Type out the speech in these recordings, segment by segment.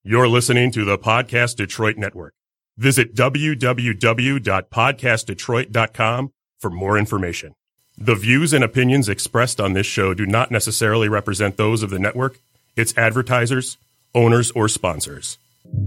You're listening to the Podcast Detroit Network. Visit www.podcastdetroit.com for more information. The views and opinions expressed on this show do not necessarily represent those of the network, its advertisers, owners, or sponsors.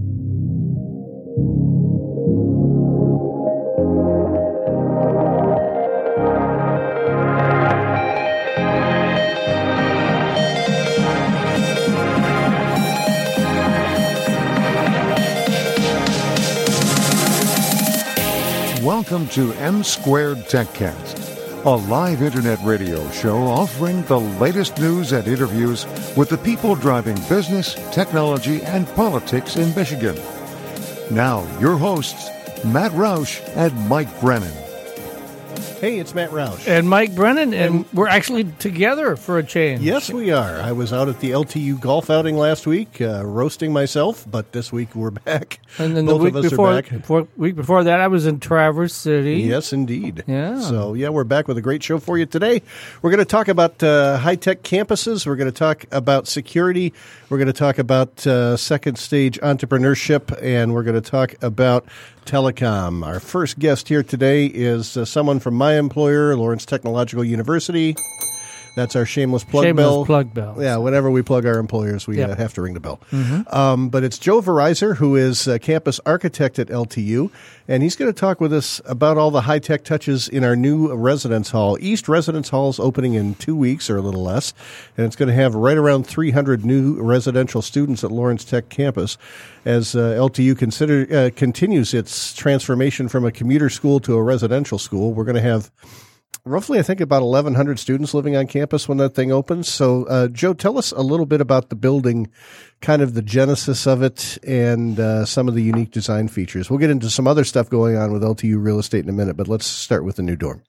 Welcome to M Squared TechCast, a live internet radio show offering the latest news and interviews with the people driving business, technology, and politics in Michigan. Now, your hosts, Matt Roush and Mike Brennan. Hey, it's Matt Roush. And Mike Brennan, and we're actually together for a change. Yes, we are. I was out at the LTU golf outing last week, roasting myself, but this week we're back. And then Both the of us are back. week before that, I was in Traverse City. Yes, indeed. Yeah. So, we're back with a great show for you today. We're going to talk about high-tech campuses. We're going to talk about security. We're going to talk about second stage entrepreneurship, and we're going to talk about telecom. Our first guest here today is someone from my employer, Lawrence Technological University. That's our shameless plug bell. Plug bell. Yeah, whenever we plug our employers, we have to ring the bell. Mm-hmm. But it's Joe Verizor, who is campus architect at LTU, and he's going to talk with us about all the high-tech touches in our new residence hall. East Residence Hall is opening in 2 weeks or a little less, and it's going to have right around 300 new residential students at Lawrence Tech campus as LTU continues its transformation from a commuter school to a residential school. We're going to have roughly, I think, about 1,100 students living on campus when that thing opens. So, Joe, tell us a little bit about the building, kind of the genesis of it, and some of the unique design features. We'll get into some other stuff going on with LTU real estate in a minute, but let's start with the new dorm.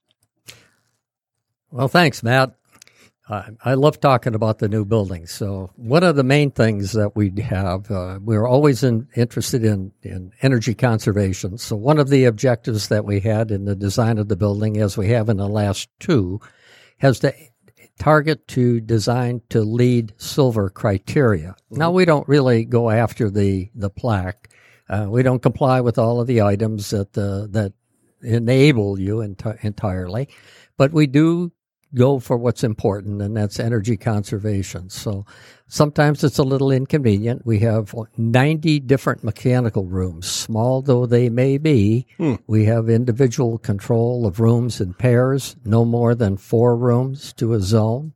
Well, thanks, Matt. I love talking about the new building. So one of the main things that we have, we're always interested in energy conservation. So one of the objectives that we had in the design of the building, as we have in the last two, has to target to design to LEED Silver criteria. Now, we don't really go after the plaque. We don't comply with all of the items that enable you entirely, but we do go for what's important, and that's energy conservation. So sometimes it's a little inconvenient. We have 90 different mechanical rooms, small though they may be. We have individual control of rooms in pairs, no more than 4 rooms to a zone.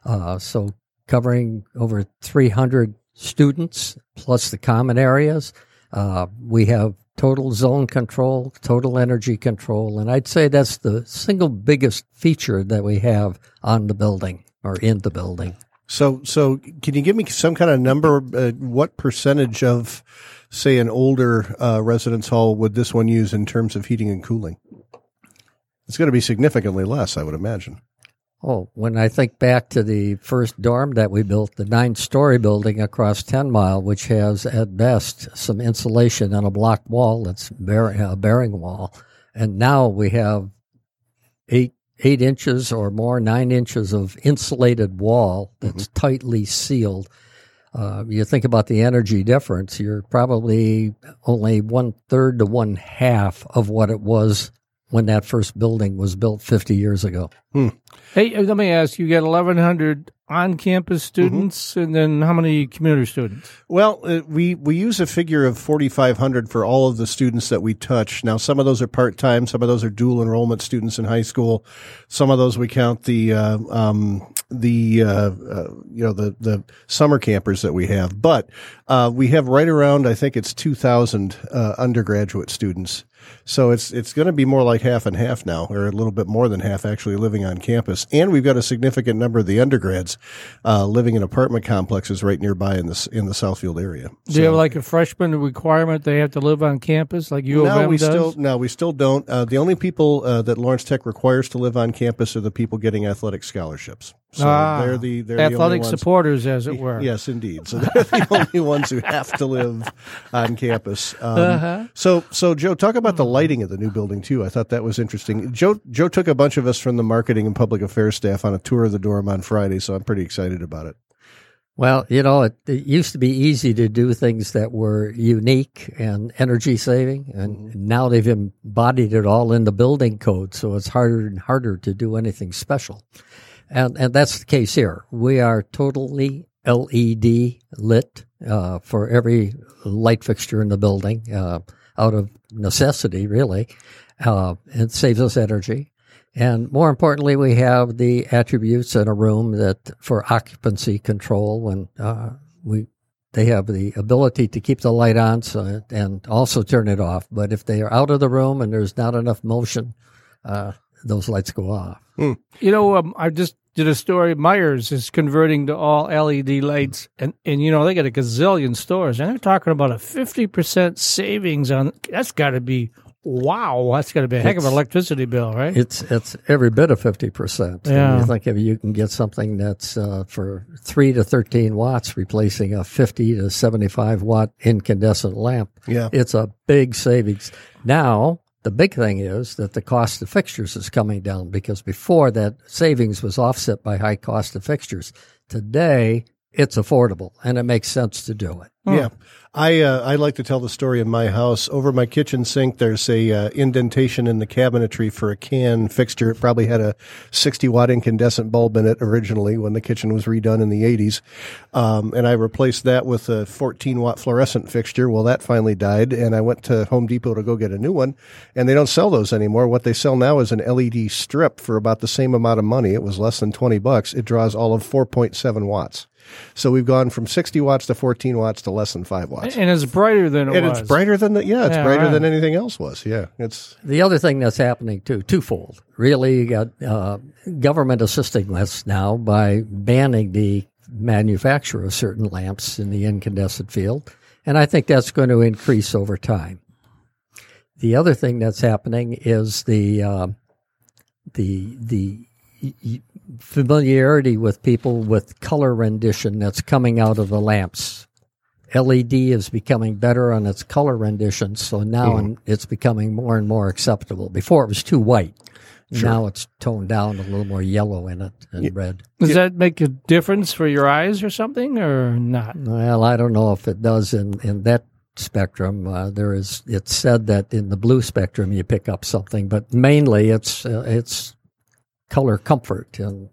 So covering over 300 students, plus the common areas. We have total zone control, total energy control, and I'd say that's the single biggest feature that we have on the building or in the building. So can you give me some kind of number? What percentage of, say, an older residence hall would this one use in terms of heating and cooling? It's going to be significantly less, I would imagine. Oh, when I think back to the first dorm that we built, the 9-story building across 10 Mile, which has at best some insulation on a block wall that's a bearing wall. And now we have 8 inches or more, 9 inches of insulated wall that's tightly sealed. You think about the energy difference, you're probably only 1/3 to 1/2 of what it was when that first building was built 50 years ago. Hey, let me ask you, got 1,100 on-campus students, and then how many commuter students? Well, we use a figure of 4,500 for all of the students that we touch. Now, some of those are part-time, some of those are dual enrollment students in high school. Some of those we count the summer campers that we have. But we have right around, I think it's 2,000 undergraduate students. So it's going to be more like half and half now, or a little bit more than half actually living on campus. And we've got a significant number of the undergrads living in apartment complexes right nearby in the Southfield area. Do you have like a freshman requirement they have to live on campus like U of M does? No, we still don't. The only people that Lawrence Tech requires to live on campus are the people getting athletic scholarships. So they're the athletic only ones. Supporters, as it were. Yes, indeed. So they're the only ones who have to live on campus. So Joe, talk about the lighting of the new building too. I thought that was interesting. Joe took a bunch of us from the marketing and public affairs staff on a tour of the dorm on Friday, so I'm pretty excited about it. Well, it used to be easy to do things that were unique and energy saving, and now they've embodied it all in the building code, so it's harder and harder to do anything special. And that's the case here. We are totally LED lit for every light fixture in the building, out of necessity, really. It saves us energy. And more importantly, we have the attributes in a room that for occupancy control when they have the ability to keep the light on and also turn it off. But if they are out of the room and there's not enough motion, those lights go off. I just did a story. Myers is converting to all LED lights, and they got a gazillion stores, and they're talking about a 50% savings on. That's got to be. Wow, that's got to be a heck of an electricity bill, right? It's every bit of 50%. Yeah. You think if you can get something that's for 3 to 13 watts, replacing a 50 to 75 watt incandescent lamp. Yeah. It's a big savings. Now, the big thing is that the cost of fixtures is coming down, because before that savings was offset by high cost of fixtures. Today, it's affordable, and it makes sense to do it. Yeah. I like to tell the story in my house. Over my kitchen sink, there's a indentation in the cabinetry for a can fixture. It probably had a 60-watt incandescent bulb in it originally when the kitchen was redone in the 80s. And I replaced that with a 14-watt fluorescent fixture. Well, that finally died, and I went to Home Depot to go get a new one, and they don't sell those anymore. What they sell now is an LED strip for about the same amount of money. It was less than $20. It draws all of 4.7 watts. So we've gone from 60 watts to 14 watts to less than 5 watts. And it's brighter than it was. It's brighter than brighter than anything else was. Yeah. It's the other thing that's happening too, twofold. Really, you got government assisting us now by banning the manufacture of certain lamps in the incandescent field, and I think that's going to increase over time. The other thing that's happening is the familiarity with people with color rendition that's coming out of the lamps. LED is becoming better on its color renditions, so now it's becoming more and more acceptable. Before it was too white. Sure. Now it's toned down, a little more yellow in it and red. Does that make a difference for your eyes or something, or not? Well, I don't know if it does in that spectrum. It's said that in the blue spectrum you pick up something, but mainly it's color comfort and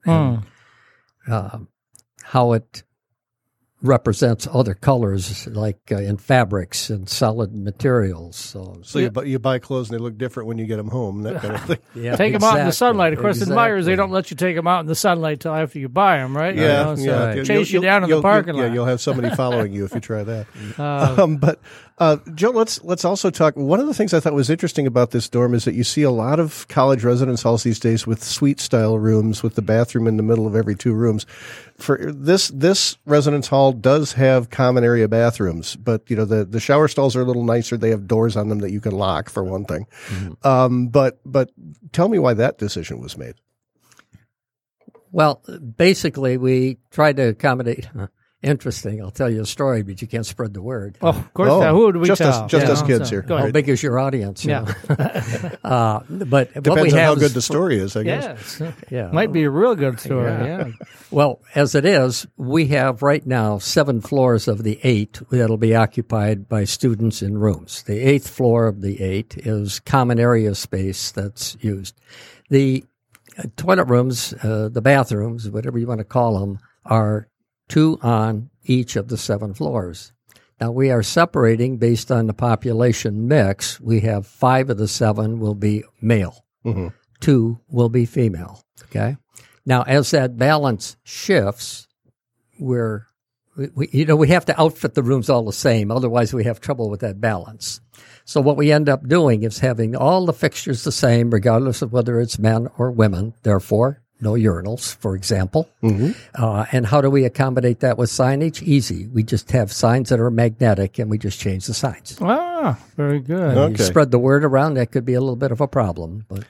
how it represents other colors, like in fabrics and solid materials. So you buy clothes and they look different when you get them home, that kind of thing. Yeah, take them out in the sunlight. Of course, in Myers, they don't let you take them out in the sunlight till after you buy them, right? Chase you down in the parking lot. Yeah, you'll have somebody following you if you try that. But Joe, let's also talk. One of the things I thought was interesting about this dorm is that you see a lot of college residence halls these days with suite style rooms with the bathroom in the middle of every 2 rooms. For this residence hall does have common area bathrooms, but the shower stalls are a little nicer. They have doors on them that you can lock, for one thing. Mm-hmm. But tell me why that decision was made. Well, basically, we tried to accommodate. Interesting. I'll tell you a story, but you can't spread the word. Oh, of course. Who would we just tell? Us kids here. How big is your audience? Yeah. But depends what we on have how good the story is, I guess. Yes. Yeah. Might be a real good story. Yeah. Well, as it is, we have right now 7 floors of the 8 that'll be occupied by students in rooms. The 8th floor of the 8 is common area space that's used. The toilet rooms, the bathrooms, whatever you want to call them, are 2 on each of the 7 floors. Now, we are separating based on the population mix. We have 5 of the 7 will be male. Mm-hmm. 2 will be female. Okay. Now, as that balance shifts, we have to outfit the rooms all the same. Otherwise, we have trouble with that balance. So what we end up doing is having all the fixtures the same, regardless of whether it's men or women. Therefore, no urinals, for example. Mm-hmm. And how do we accommodate that with signage? Easy. We just have signs that are magnetic, and we just change the signs. Ah, very good. Okay. You spread the word around, that could be a little bit of a problem. But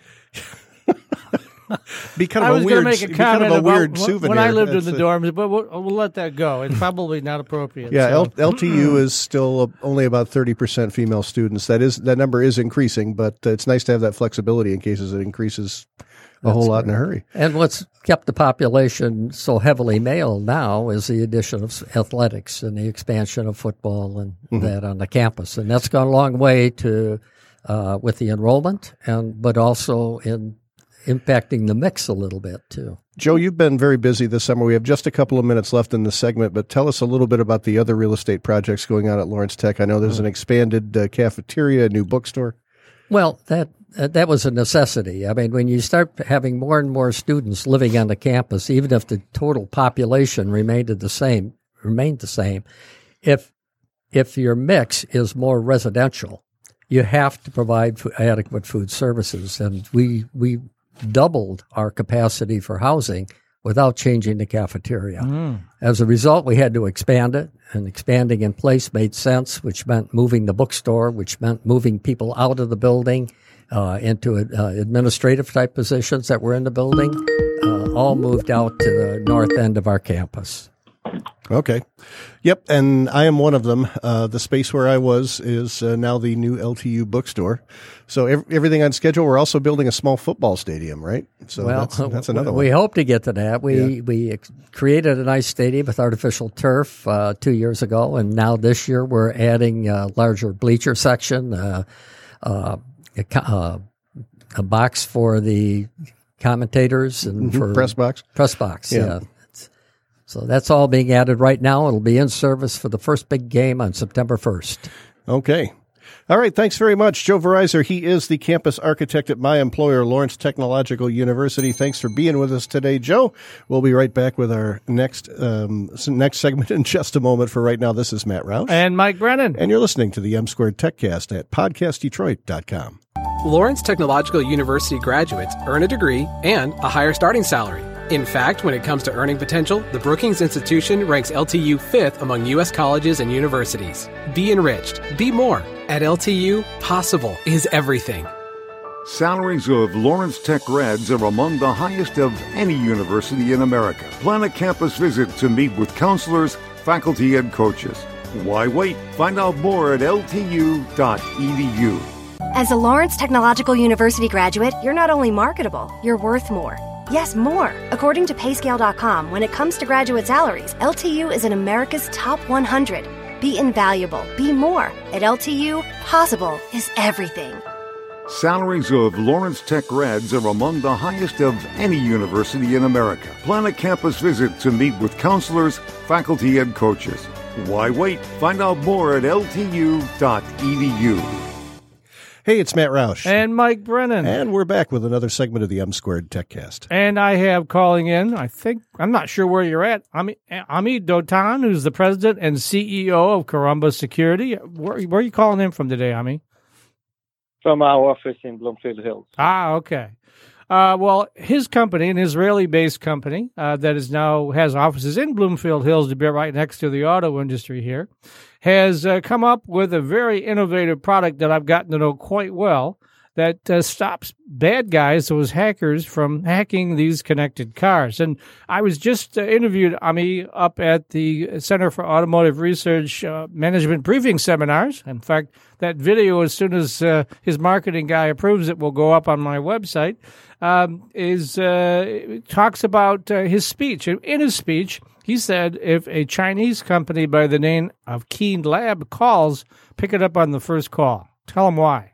be kind of a weird, make a comment about weird souvenir. When I lived in the dorms, but we'll let that go. It's probably not appropriate. Yeah, so. LTU is still only about 30% female students. That number is increasing, but it's nice to have that flexibility in cases it increases a whole lot in a hurry. And what's kept the population so heavily male now is the addition of athletics and the expansion of football and that on the campus. And that's gone a long way to with the enrollment, but also in impacting the mix a little bit too. Joe, you've been very busy this summer. We have just a couple of minutes left in the segment, but tell us a little bit about the other real estate projects going on at Lawrence Tech. I know there's an expanded cafeteria, a new bookstore. Well, that was a necessity. I mean, when you start having more and more students living on the campus, even if the total population remained the same, if your mix is more residential, you have to provide adequate food services, and we doubled our capacity for housing without changing the cafeteria. As a result, we had to expand it, and expanding in place made sense, which meant moving the bookstore, which meant moving people out of the building into administrative type positions that were in the building, all moved out to the north end of our campus. Okay. Yep, and I am one of them. The space where I was is now the new LTU bookstore. So everything on schedule. We're also building a small football stadium, right? So that's another one. We hope to get to that. We created a nice stadium with artificial turf 2 years ago, and now this year we're adding a larger bleacher section, a box for the commentators and for press box. Press box, yeah. So that's all being added right now. It'll be in service for the first big game on September 1st. Okay. All right. Thanks very much, Joe Verizor. He is the campus architect at my employer, Lawrence Technological University. Thanks for being with us today, Joe. We'll be right back with our next segment in just a moment. For right now, this is Matt Roush. And Mike Brennan. And you're listening to the M-Squared TechCast at podcastdetroit.com. Lawrence Technological University graduates earn a degree and a higher starting salary. In fact, when it comes to earning potential, the Brookings Institution ranks LTU 5th among U.S. colleges and universities. Be enriched. Be more. At LTU, possible is everything. Salaries of Lawrence Tech grads are among the highest of any university in America. Plan a campus visit to meet with counselors, faculty, and coaches. Why wait? Find out more at ltu.edu. As a Lawrence Technological University graduate, you're not only marketable, you're worth more. Yes, more. According to Payscale.com, when it comes to graduate salaries, LTU is in America's top 100. Be invaluable. Be more. At LTU, possible is everything. Salaries of Lawrence Tech grads are among the highest of any university in America. Plan a campus visit to meet with counselors, faculty, and coaches. Why wait? Find out more at ltu.edu. Hey, it's Matt Roush. And Mike Brennan. And we're back with another segment of the M-Squared TechCast. And I have calling in, I'm not sure where you're at, Ami Dotan, who's the president and CEO of Karamba Security. Where are you calling in from today, Ami? From our office in Bloomfield Hills. Okay. Well, his company, an Israeli-based company that is now has offices in Bloomfield Hills, to be right next to the auto industry here, has come up with a very innovative product that I've gotten to know quite well that stops bad guys, those hackers, from hacking these connected cars. And I was just interviewed, Ami, up at the Center for Automotive Research Management Briefing Seminars. In fact, that video, as soon as his marketing guy approves it, will go up on my website. Talks about his speech. In his speech, he said if a Chinese company by the name of Keen Lab calls, pick it up on the first call. Tell them why.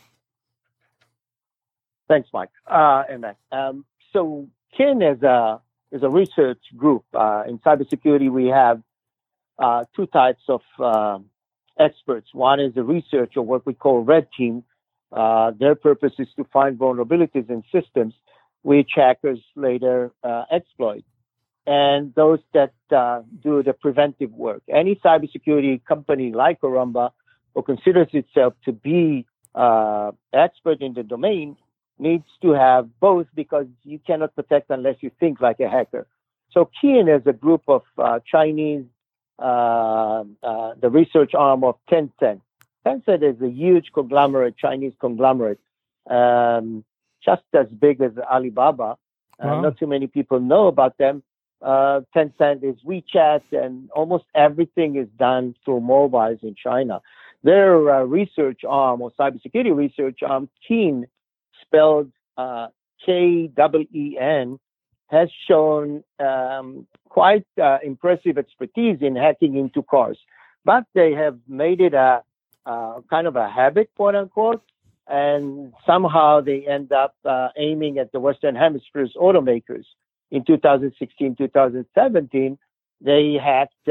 Thanks, Mike. And Matt. So Keen is a research group. In cybersecurity, we have two types of experts. One is the research, or what we call red team. Their purpose is to find vulnerabilities in systems which hackers later exploit. And those that do the preventive work. Any cybersecurity company like Karamba, who considers itself to be expert in the domain, needs to have both, because you cannot protect unless you think like a hacker. So Keen is a group of Chinese, the research arm of Tencent. Tencent is a huge conglomerate, Chinese conglomerate, just as big as Alibaba. Wow. Not too many people know about them. Tencent is WeChat, and almost everything is done through mobiles in China. Their research arm, or cybersecurity research arm, Keen, spelled KEEN, has shown quite impressive expertise in hacking into cars. But they have made it a kind of a habit, quote unquote, and somehow they end up aiming at the Western Hemisphere's automakers. In 2016, 2017, they hacked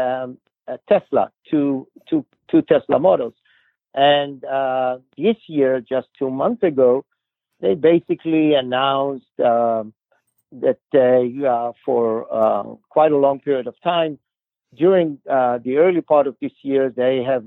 Tesla, two Tesla models. And this year, just 2 months ago, they basically announced that for quite a long period of time, during the early part of this year, they have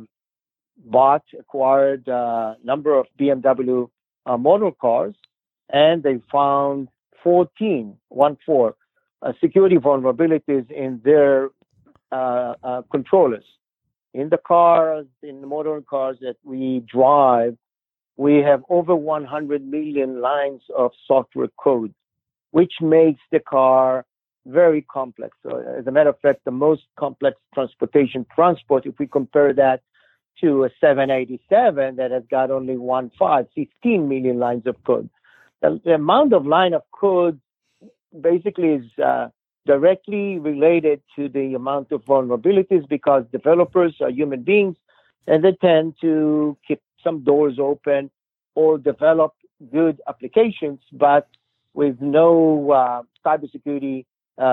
acquired a number of BMW model cars, and they found 14 security vulnerabilities in their controllers. In the cars, in the motor cars that we drive, we have over 100 million lines of software code, which makes the car very complex. So, as a matter of fact, the most complex transport, if we compare that to a 787 that has got only 15 million lines of code. The amount of line of code basically is directly related to the amount of vulnerabilities, because developers are human beings and they tend to keep some doors open or develop good applications, but with no cybersecurity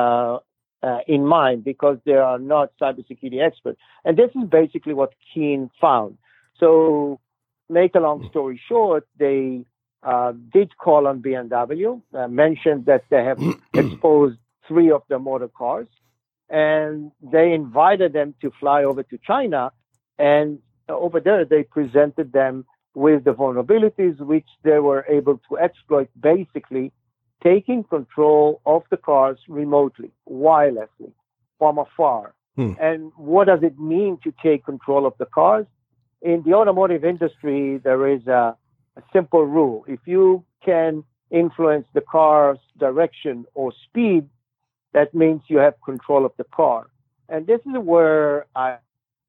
in mind, because they are not cybersecurity experts. And this is basically what KEEN found. So, make a long story short, they did call on BMW, mentioned that they have exposed 3 of their motor cars, and they invited them to fly over to China, and over there they presented them with the vulnerabilities which they were able to exploit, basically taking control of the cars remotely, wirelessly, from afar. And what does it mean to take control of the cars? In the automotive industry, there is a simple rule. If you can influence the car's direction or speed, that means you have control of the car. And this is where at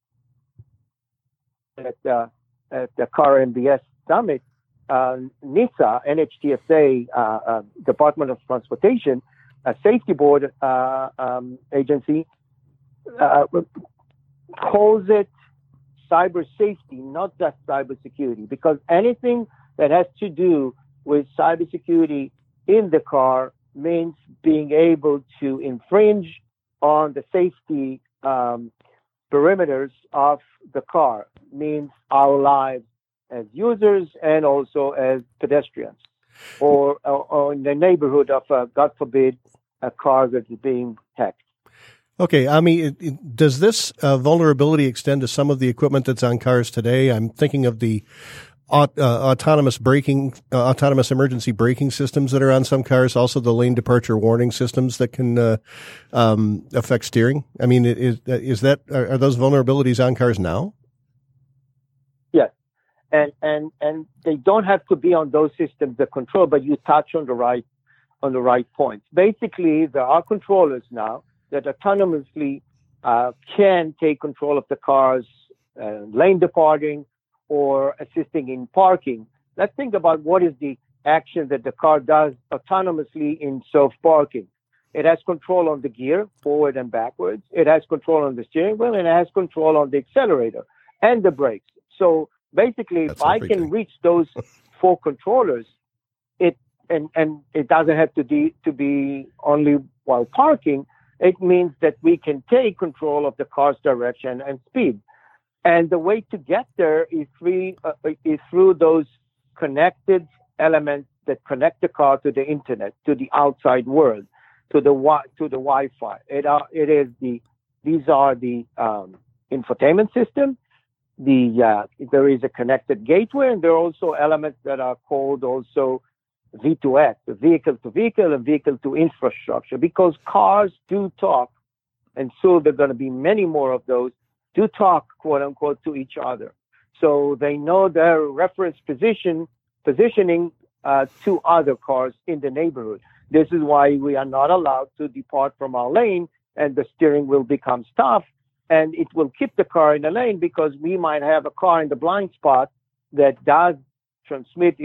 the Car MBS Summit, NHTSA, NHTSA, Department of Transportation, a safety board agency, calls it cyber safety, not just cyber security, because anything that has to do with cybersecurity in the car means being able to infringe on the safety perimeters of the car, means our lives as users and also as pedestrians, or in the neighborhood of, God forbid, a car that is being hacked. Okay, Ami, does this vulnerability extend to some of the equipment that's on cars today? I'm thinking of the autonomous emergency braking systems that are on some cars, also the lane departure warning systems that can affect steering. I mean, are those vulnerabilities on cars now? Yes, and they don't have to be on those systems that control, but you touch on the right points. Basically, there are controllers now that autonomously can take control of the car's lane departing or assisting in parking. Let's think about what is the action that the car does autonomously in self-parking. It has control on the gear, forward and backwards. It has control on the steering wheel, and it has control on the accelerator and the brakes. So basically, if I can reach those 4 controllers, it doesn't have to be only while parking. It means that we can take control of the car's direction and speed. And the way to get there is through those connected elements that connect the car to the internet, to the outside world, to the Wi-Fi. These are the infotainment system. There is a connected gateway, and there are also elements that are called also V2X, the vehicle to vehicle and vehicle to infrastructure, because cars do talk, and so there are going to be many more of those, do talk, quote unquote, to each other. So they know their reference positioning to other cars in the neighborhood. This is why we are not allowed to depart from our lane, and the steering wheel becomes tough, and it will keep the car in the lane, because we might have a car in the blind spot that does transmit its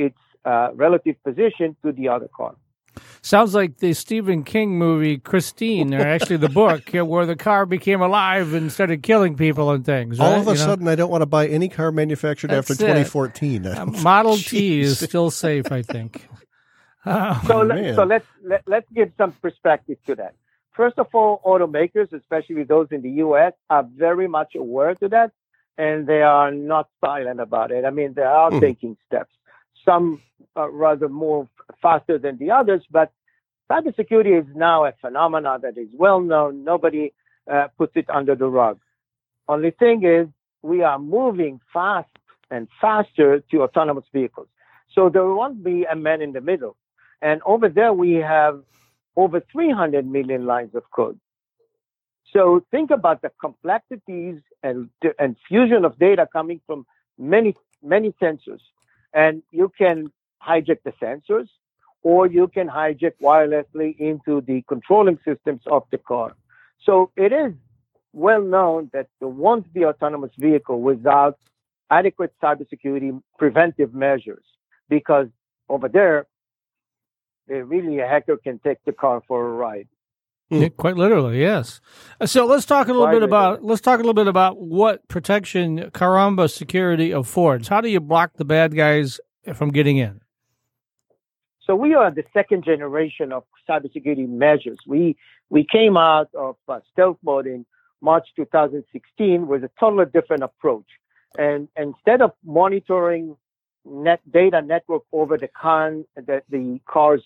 relative position to the other car. Sounds like the Stephen King movie Christine, or actually the book, where the car became alive and started killing people and things. Right? All of a sudden, I don't want to buy any car manufactured after 2014. Model T is still safe, I think. So let's give some perspective to that. First of all, automakers, especially those in the U.S., are very much aware to that, and they are not silent about it. I mean, they are taking steps. Some rather more faster than the others, but cybersecurity is now a phenomenon that is well known. Nobody puts it under the rug. Only thing is, we are moving fast and faster to autonomous vehicles. So there won't be a man in the middle. And over there, we have over 300 million lines of code. So think about the complexities and fusion of data coming from many, many sensors. And you can hijack the sensors, or you can hijack wirelessly into the controlling systems of the car. So it is well known that there won't be autonomous vehicle without adequate cybersecurity preventive measures, because over there, really a hacker can take the car for a ride. Yeah, quite literally, yes. So let's talk a little bit about what protection Caramba Security affords. How do you block the bad guys from getting in? So we are the second generation of cybersecurity measures. We came out of stealth mode in March 2016 with a totally different approach. And instead of monitoring data network over the car's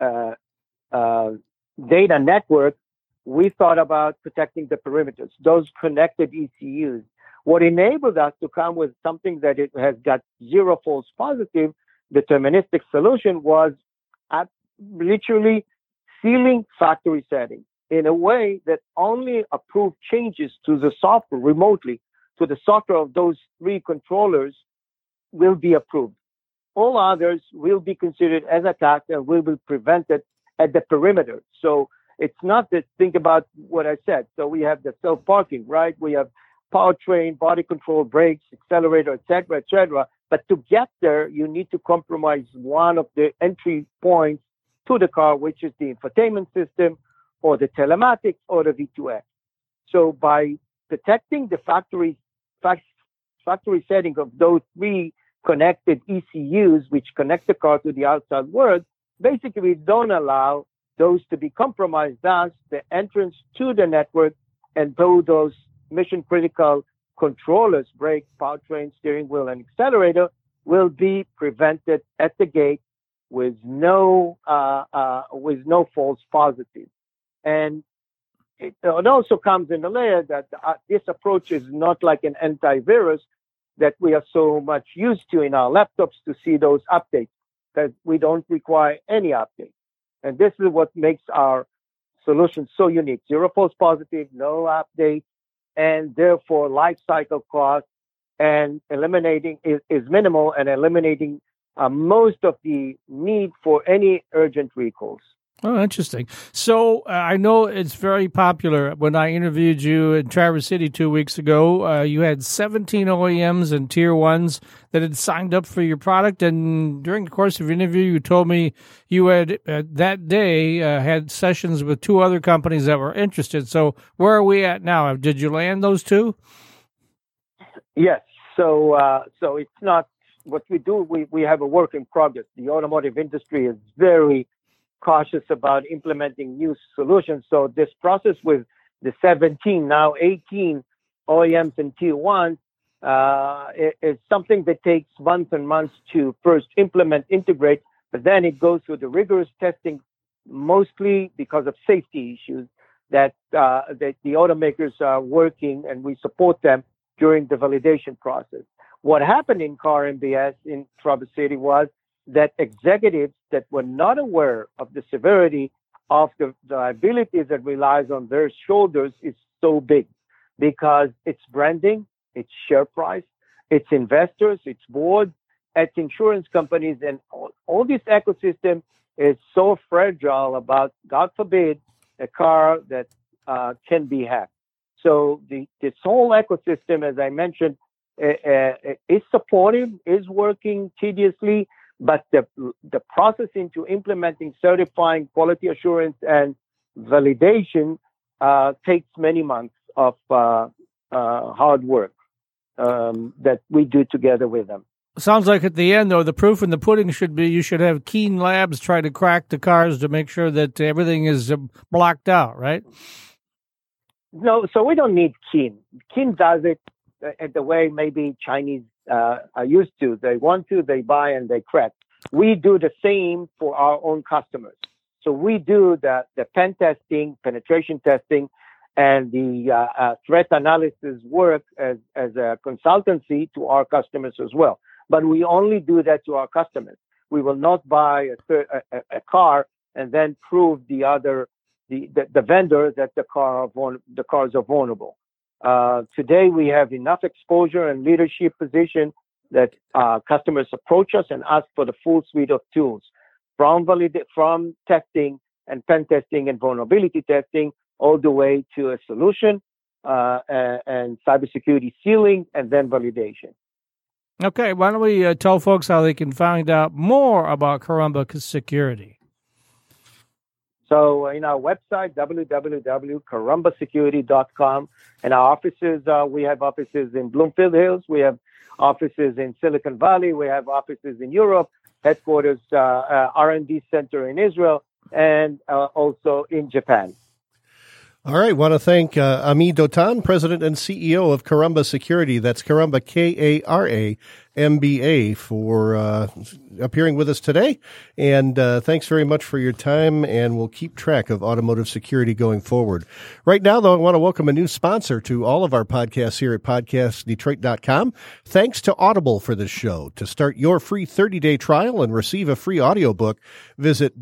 data network, we thought about protecting the perimeters, those connected ECUs. What enabled us to come with something that it has got zero false positive deterministic solution was literally sealing factory settings in a way that only approved changes to the software remotely, to the software of those three controllers, will be approved. All others will be considered as attacked and will be prevented at the perimeter. So it's not that, think about what I said. So we have the self-parking, right? We have powertrain, body control, brakes, accelerator, et cetera. But to get there, you need to compromise one of the entry points to the car, which is the infotainment system or the telematics or the V2X. So by detecting the factory setting of those three connected ECUs, which connect the car to the outside world, basically we don't allow those to be compromised. Thus, the entrance to the network and those mission critical controllers, brake, powertrain, steering wheel, and accelerator, will be prevented at the gate with no false positives. And it also comes in the layer that this approach is not like an antivirus that we are so much used to in our laptops to see those updates, that we don't require any update. And this is what makes our solution so unique. Zero false positive, no update, and therefore life cycle cost and eliminating is minimal and eliminating most of the need for any urgent recalls. Oh, interesting. So I know it's very popular. When I interviewed you in Traverse City 2 weeks ago, you had 17 OEMs and Tier 1s that had signed up for your product. And during the course of your interview, you told me you had, that day, had sessions with 2 other companies that were interested. So where are we at now? Did you land those 2? Yes. So it's not what we do. We have a work in progress. The automotive industry is very cautious about implementing new solutions. So this process with the 17, now 18 OEMs and Tier 1 is something that takes months and months to first implement, integrate, but then it goes through the rigorous testing, mostly because of safety issues that the automakers are working, and we support them during the validation process. What happened in Car MBS in Traverse City was that executives that were not aware of the severity of the liabilities that relies on their shoulders is so big, because it's branding, it's share price, it's investors, it's boards, it's insurance companies, and all this ecosystem is so fragile about, God forbid, a car that can be hacked. So this whole ecosystem, as I mentioned, is supportive, is working tediously, but the process into implementing, certifying, quality assurance, and validation takes many months of hard work that we do together with them. Sounds like at the end, though, the proof in the pudding should be you should have Keen Labs try to crack the cars to make sure that everything is blocked out, right? No, so we don't need Keen. Keen does it the way maybe Chinese are used to. They want to, they buy, and they crack. We do the same for our own customers. So we do the pen testing, penetration testing, and the threat analysis work as a consultancy to our customers as well. But we only do that to our customers. We will not buy a car and then prove the vendor that the cars are vulnerable. Today we have enough exposure and leadership position that customers approach us and ask for the full suite of tools, from testing and pen testing and vulnerability testing, all the way to a solution and cybersecurity sealing and then validation. Okay, why don't we tell folks how they can find out more about Carumba Security? So in our website, www.carumbasecurity.com, and our offices, we have offices in Bloomfield Hills, we have offices in Silicon Valley, we have offices in Europe, headquarters, R&D center in Israel, and also in Japan. All right. Want to thank Ami Dotan, President and CEO of Carumba Security. That's Carumba, KARAMBA, for appearing with us today. And thanks very much for your time, and we'll keep track of automotive security going forward. Right now, though, I want to welcome a new sponsor to all of our podcasts here at podcastdetroit.com. Thanks to Audible for this show. To start your free 30-day trial and receive a free audiobook, visit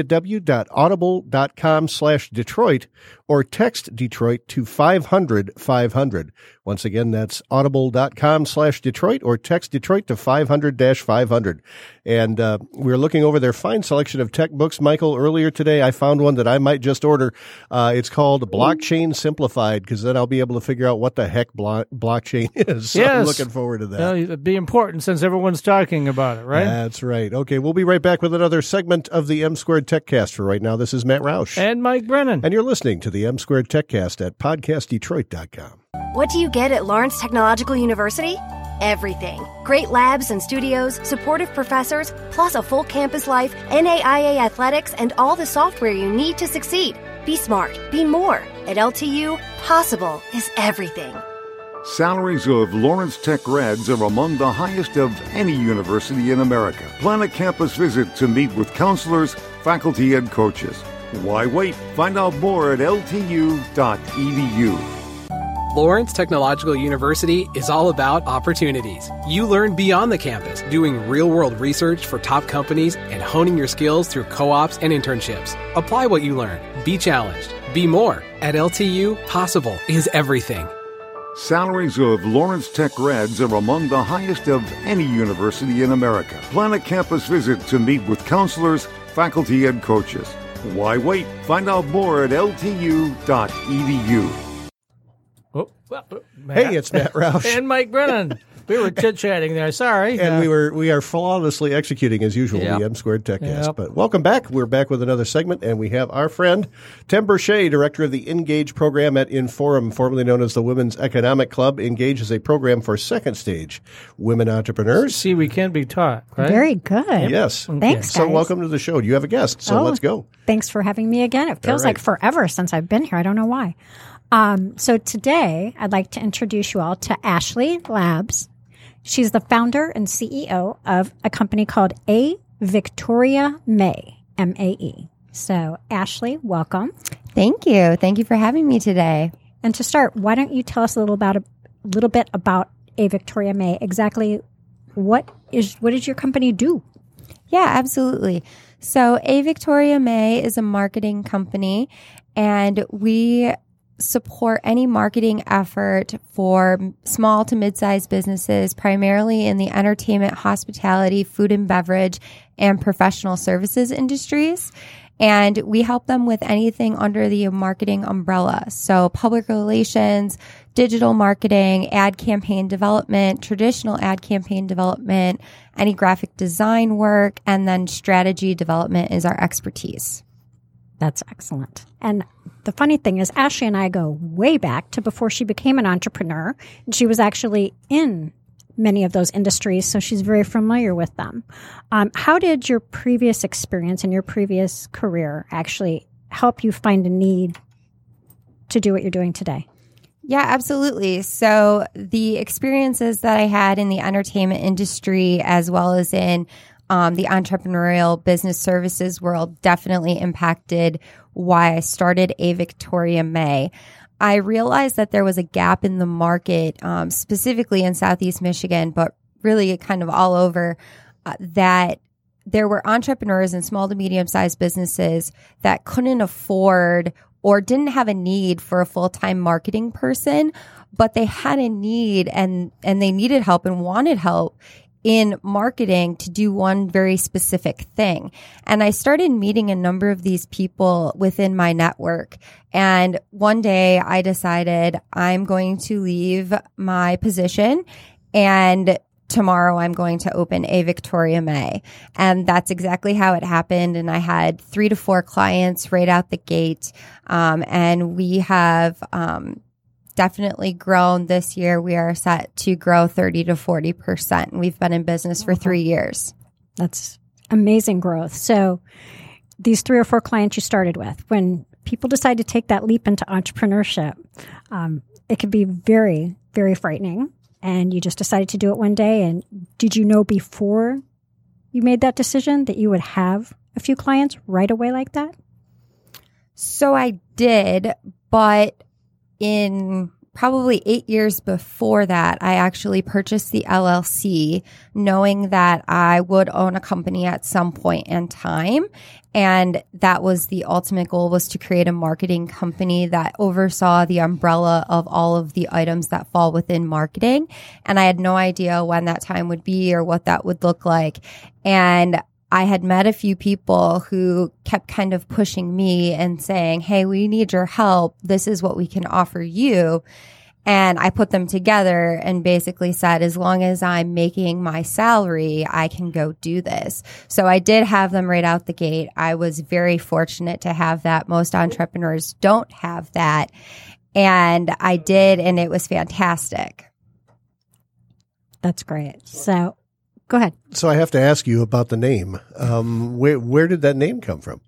www.audible.com/Detroit or text Detroit to 500-500. Once again, that's audible.com/Detroit or text Detroit to 500-500. And we're looking over their fine selection of tech books. Michael, earlier today, I found one that I might just order. It's called Blockchain Simplified, because then I'll be able to figure out what the heck blockchain is. So yes. I'm looking forward to that. Well, it'd be important since everyone's talking about it, right? That's right. Okay, we'll be right back with another segment of the M Squared TechCast. For right now, this is Matt Roush. And Mike Brennan. And you're listening to the M Squared TechCast at podcastdetroit.com. What do you get at Lawrence Technological University? Everything. Great labs and studios, supportive professors, plus a full campus life, NAIA athletics, and all the software you need to succeed. Be smart. Be more. At LTU, possible is everything. Salaries of Lawrence Tech grads are among the highest of any university in America. Plan a campus visit to meet with counselors, faculty, and coaches. Why wait? Find out more at ltu.edu. Lawrence Technological University is all about opportunities. You learn beyond the campus, doing real-world research for top companies and honing your skills through co-ops and internships. Apply what you learn. Be challenged. Be more. At LTU, possible is everything. Salaries of Lawrence Tech grads are among the highest of any university in America. Plan a campus visit to meet with counselors, faculty, and coaches. Why wait? Find out more at ltu.edu. Hey, it's Matt Roush. And Mike Brennan. We were chit-chatting there. Sorry. And we are flawlessly executing, as usual, the M Squared TechCast. Yep. But welcome back. We're back with another segment, and we have our friend, Tim Burchett, Director of the Engage program at Inforum, formerly known as the Women's Economic Club. Engage is a program for second stage women entrepreneurs. See, we can be taught, right? Very good. Yes. Thanks, So guys. welcome to the show. You have a guest, so let's go. Thanks for having me again. It feels All right. like forever since I've been here. I don't know why. So today, I'd like to introduce you all to Ashley Labs. She's the founder and CEO of a company called A Victoria May, M-A-E. So, Ashley, welcome. Thank you. Thank you for having me today. And to start, why don't you tell us a little bit about A Victoria May? Exactly what does your company do? Yeah, absolutely. So, A Victoria May is a marketing company, and we support any marketing effort for small to mid-sized businesses, primarily in the entertainment, hospitality, food and beverage, and professional services industries. And we help them with anything under the marketing umbrella. So public relations, digital marketing, ad campaign development, traditional ad campaign development, any graphic design work, and then strategy development is our expertise. That's excellent. And the funny thing is, Ashley and I go way back to before she became an entrepreneur. And she was actually in many of those industries, so she's very familiar with them. How did your previous experience and your previous career actually help you find a need to do what you're doing today? Yeah, absolutely. So the experiences that I had in the entertainment industry as well as in the entrepreneurial business services world definitely impacted why I started A Victoria May. I realized that there was a gap in the market, specifically in Southeast Michigan, but really kind of all over, that there were entrepreneurs and small to medium-sized businesses that couldn't afford or didn't have a need for a full-time marketing person, but they had a need and they needed help and wanted help in marketing to do one very specific thing. And I started meeting a number of these people within my network. And one day I decided I'm going to leave my position, and tomorrow I'm going to open A Victoria May. And that's exactly how it happened. And I had 3 to 4 clients right out the gate. And we have, definitely grown this year. We are set to grow 30 to 40%. We've been in business for 3 years. That's amazing growth. So these 3 or 4 clients you started with, when people decide to take that leap into entrepreneurship, it can be very, very frightening. And you just decided to do it one day. And did you know before you made that decision that you would have a few clients right away like that? So I did, but in probably 8 years before that, I actually purchased the LLC knowing that I would own a company at some point in time. And that was the ultimate goal, was to create a marketing company that oversaw the umbrella of all of the items that fall within marketing. And I had no idea when that time would be or what that would look like. And I had met a few people who kept kind of pushing me and saying, hey, we need your help. This is what we can offer you. And I put them together and basically said, as long as I'm making my salary, I can go do this. So I did have them right out the gate. I was very fortunate to have that. Most entrepreneurs don't have that. And I did, and it was fantastic. That's great. So go ahead. So I have to ask you about the name. Where did that name come from?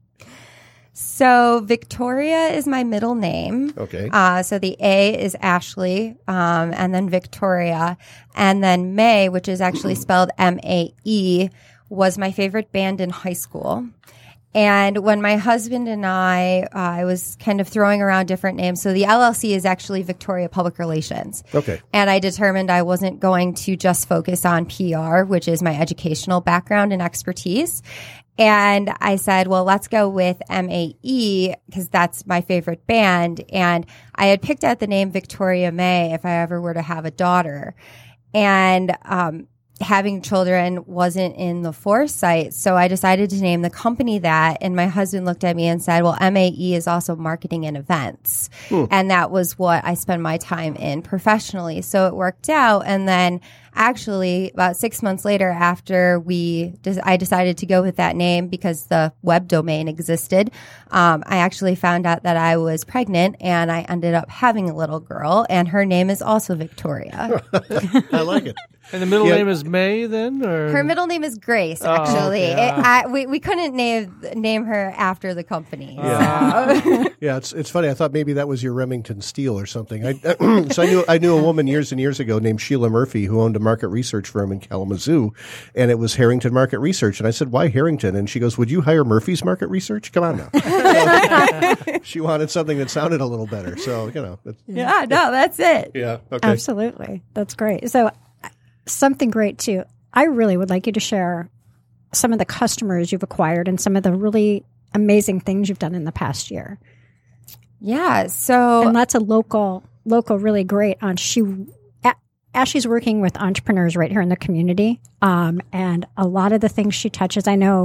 So Victoria is my middle name. Okay. So the A is Ashley, and then Victoria, and then May, which is actually spelled M-A-E, was my favorite band in high school. And when my husband and I was kind of throwing around different names. So the LLC is actually Victoria Public Relations. Okay. And I determined I wasn't going to just focus on PR, which is my educational background and expertise. And I said, well, let's go with MAE because that's my favorite band. And I had picked out the name Victoria May if I ever were to have a daughter. And having children wasn't in the foresight. So I decided to name the company that. And my husband looked at me and said, well, MAE is also marketing and events. And that was what I spend my time in professionally. So it worked out. And then actually about 6 months later after I decided to go with that name because the web domain existed, I actually found out that I was pregnant and I ended up having a little girl and her name is also Victoria. I like it. And the middle name is May then? Or? Her middle name is Grace, actually. Okay. We couldn't name her after the company. Yeah, yeah. It's funny. I thought maybe that was your Remington Steele or something. So I knew a woman years and years ago named Sheila Murphy who owned a market research firm in Kalamazoo, and it was Harrington Market Research. And I said, "Why Harrington?" And she goes, "Would you hire Murphy's Market Research? Come on now." So she wanted something that sounded a little better. So yeah, no, that's it. Yeah. Okay. Absolutely, that's great. So. Something great too. I really would like you to share some of the customers you've acquired and some of the really amazing things you've done in the past year. Yeah. So, and that's a local, really great. Ashley's working with entrepreneurs right here in the community. And a lot of the things she touches, I know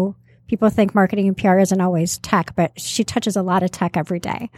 people think marketing and PR isn't always tech, but she touches a lot of tech every day.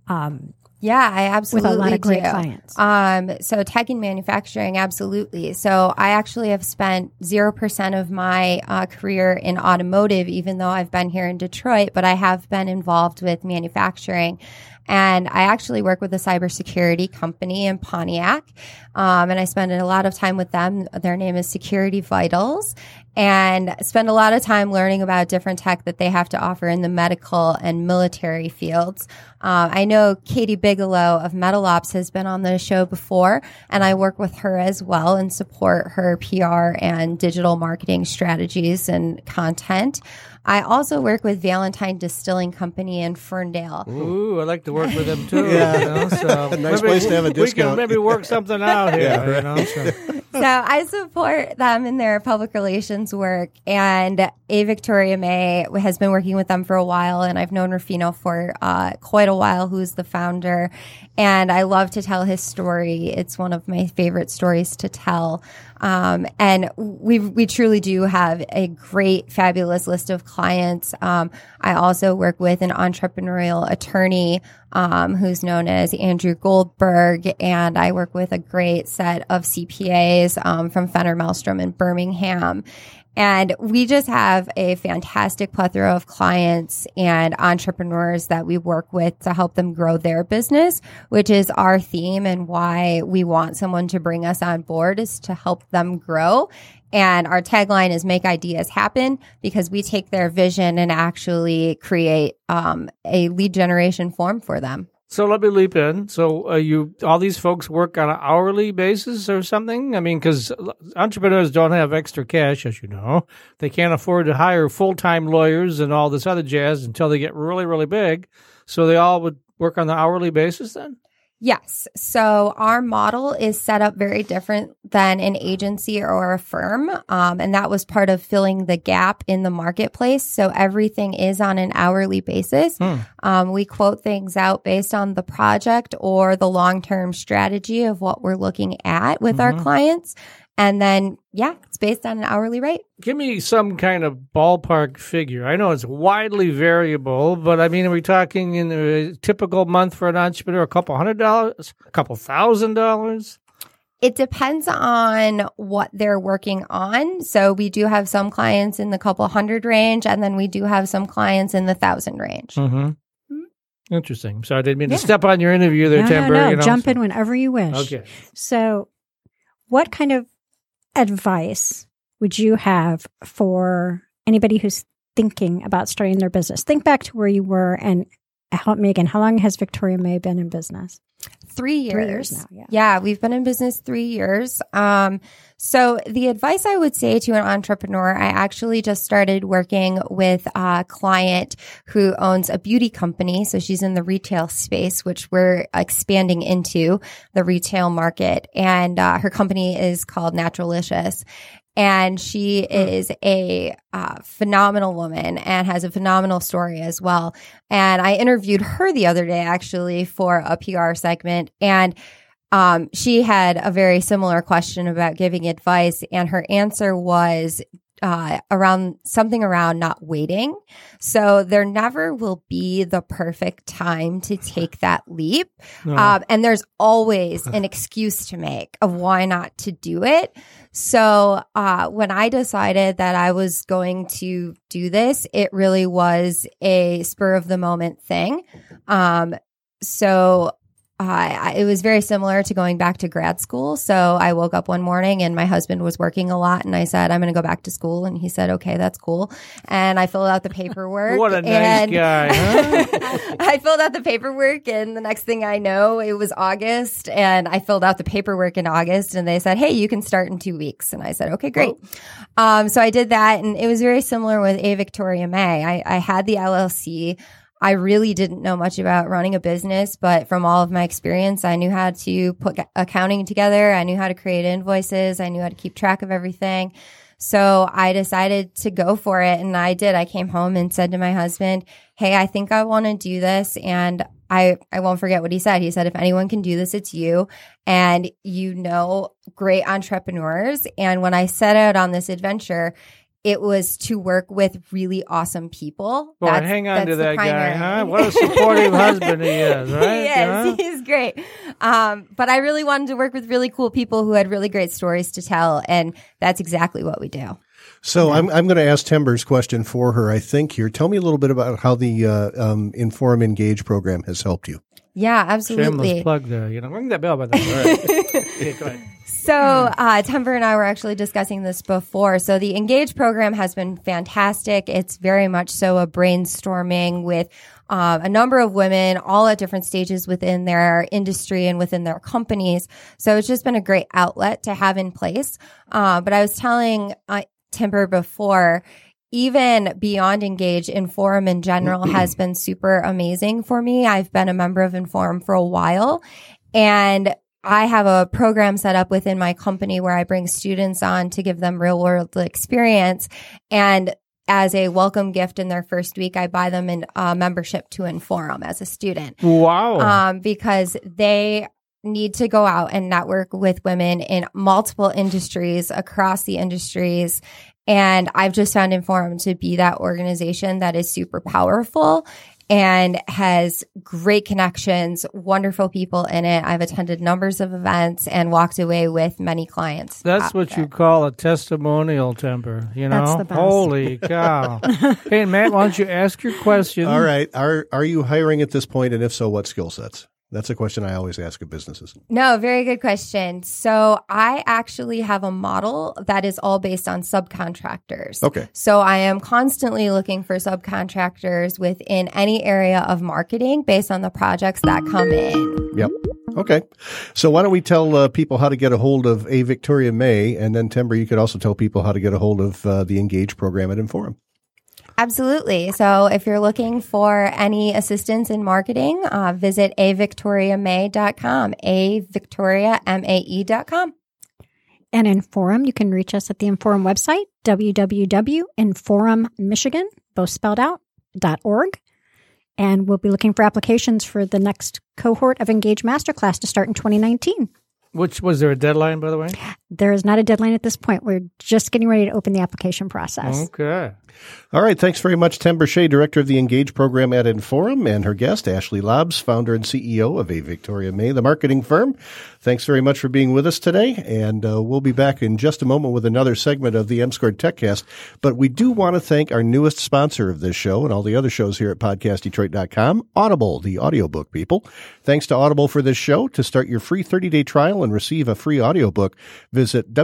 Yeah, I absolutely with a lot of great do. clients. So tech and manufacturing, absolutely. So I actually have spent 0% of my career in automotive, even though I've been here in Detroit, but I have been involved with manufacturing. And I actually work with a cybersecurity company in Pontiac. And I spend a lot of time with them. Their name is Security Vitals. And spend a lot of time learning about different tech that they have to offer in the medical and military fields. I know Katie Bigelow of Metal Ops has been on the show before, and I work with her as well and support her PR and digital marketing strategies and content. I also work with Valentine Distilling Company in Ferndale. Ooh, I like to work with them too. Yeah. You know, so Nice place to have a We can discount. maybe work something out here. Yeah, right. You know, so. So I support them in their public relations work, and A. Victoria May has been working with them for a while, and I've known Rufino for quite a while, who's the founder, and I love to tell his story. It's one of my favorite stories to tell. And we truly do have a great, fabulous list of clients. I also work with an entrepreneurial attorney who's known as Andrew Goldberg, and I work with a great set of CPAs from Fenner Maelstrom in Birmingham. And we just have a fantastic plethora of clients and entrepreneurs that we work with to help them grow their business, which is our theme and why we want someone to bring us on board, is to help them grow. And our tagline is make ideas happen, because we take their vision and actually create a lead generation form for them. So let me leap in. So all these folks work on an hourly basis or something? I mean, because entrepreneurs don't have extra cash, as you know. They can't afford to hire full-time lawyers and all this other jazz until they get really, really big. So they all would work on the hourly basis then? Yes. So our model is set up very different than an agency or a firm. And that was part of filling the gap in the marketplace. So everything is on an hourly basis. We quote things out based on the project or the long-term strategy of what we're looking at with our clients. And then, it's based on an hourly rate. Give me some kind of ballpark figure. I know it's widely variable, but I mean, are we talking in a typical month for an entrepreneur, a couple $100, a couple $1,000? It depends on what they're working on. So we do have some clients in the couple hundred range, and then we do have some clients in the 1,000 range. Interesting. So I didn't mean to step on your interview there, Timber. No. You know, Jump in whenever you wish. Okay. So what kind of advice would you have for anybody who's thinking about starting their business? Think back to where you were and help me again. How long has Victoria May been in business? 3 years. 3 years now, Yeah, we've been in business 3 years. So the advice I would say to an entrepreneur, I actually just started working with a client who owns a beauty company. So she's in the retail space, which we're expanding into the retail market. And her company is called Naturalicious. And she is a phenomenal woman and has a phenomenal story as well. And I interviewed her the other day, actually, for a PR segment. And she had a very similar question about giving advice. And her answer was around not waiting. So there never will be the perfect time to take that leap. And there's always an excuse to make of why not to do it. So when I decided that I was going to do this, it really was a spur of the moment thing. It was very similar to going back to grad school. So I woke up one morning and my husband was working a lot, and I said, I'm going to go back to school. And he said, okay, that's cool. And I filled out the paperwork. What a nice guy, huh? I filled out the paperwork, and the next thing I know, it was August, and I filled out the paperwork in August, and they said, hey, you can start in 2 weeks. And I said, okay, great. So I did that, and it was very similar with A. Victoria May. I had the LLC. I really didn't know much about running a business, but from all of my experience, I knew how to put accounting together. I knew how to create invoices. I knew how to keep track of everything. So I decided to go for it, and I did. I came home and said to my husband, hey, I think I want to do this. And I won't forget what he said. He said, if anyone can do this, it's you. And you know great entrepreneurs. And when I set out on this adventure, it was to work with really awesome people. Boy, hang on to that guy, huh? What a supportive husband he is, right? He is. He's great. But I really wanted to work with really cool people who had really great stories to tell, and that's exactly what we do. So I'm going to ask Timber's question for her, I think, here. Tell me a little bit about how the Inforum Engage program has helped you. Yeah, absolutely. Shameless plug there. Ring that bell by the way. Right. Okay, go ahead. So Timber and I were actually discussing this before. So the Engage program has been fantastic. It's very much so a brainstorming with a number of women, all at different stages within their industry and within their companies. So it's just been a great outlet to have in place. But I was telling Timber before, even beyond Engage, Inforum in general has been super amazing for me. I've been a member of Inforum for a while, and I have a program set up within my company where I bring students on to give them real world experience. And as a welcome gift in their first week, I buy them a membership to Inforum as a student. Wow. Because they need to go out and network with women in multiple industries, across the industries. And I've just found Inforum to be that organization that is super powerful and has great connections, wonderful people in it. I've attended numbers of events and walked away with many clients. That's what you call a testimonial, Timber. That's the best. Holy cow. Hey, Matt, why don't you ask your question? All right. Are you hiring at this point? And if so, what skill sets? That's a question I always ask of businesses. No, very good question. So I actually have a model that is all based on subcontractors. Okay. So I am constantly looking for subcontractors within any area of marketing based on the projects that come in. Yep. Okay. So why don't we tell people how to get a hold of A. Victoria May, and then Timber, you could also tell people how to get a hold of the Engage program at Inforum. Absolutely. So if you're looking for any assistance in marketing, visit avictoriamay.com, avictoriamae.com. And Inforum, you can reach us at the Inforum website, www.inforummichigan, both spelled out, .org. And we'll be looking for applications for the next cohort of Engage Masterclass to start in 2019. Was there a deadline, by the way? There is not a deadline at this point. We're just getting ready to open the application process. Okay. All right. Thanks very much, Timber Shea, Director of the Engage program at Inforum, and her guest, Ashley Lobbs, founder and CEO of A. Victoria May, the marketing firm. Thanks very much for being with us today, and we'll be back in just a moment with another segment of the M-Squared TechCast. But we do want to thank our newest sponsor of this show and all the other shows here at PodcastDetroit.com, Audible, the audiobook people. Thanks to Audible for this show. To start your free 30-day trial and receive a free audiobook, visit